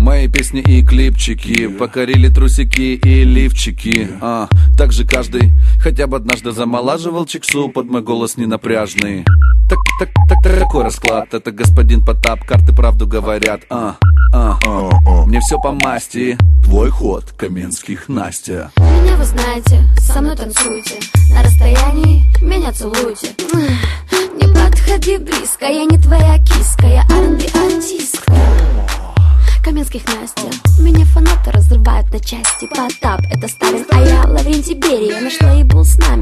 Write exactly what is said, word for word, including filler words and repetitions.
Мои песни и клипчики покорили трусики и лифчики. а, Также каждый хотя бы однажды замолаживал чиксу под мой голос ненапряжный. Так, так, так, такой расклад, это господин Потап, карты правду говорят. а, а, а. Мне все по масти, твой ход, Каменских Настя. Меня вы знаете, со мной танцуйте, на расстоянии меня целуйте. Не подходи близко, я не твоя киска, я ар энд би артистка. Каменских Настя, меня фанаты разрывают на части. Потап, это Сталин, а я Лаврентий Берия, на что и был с нами.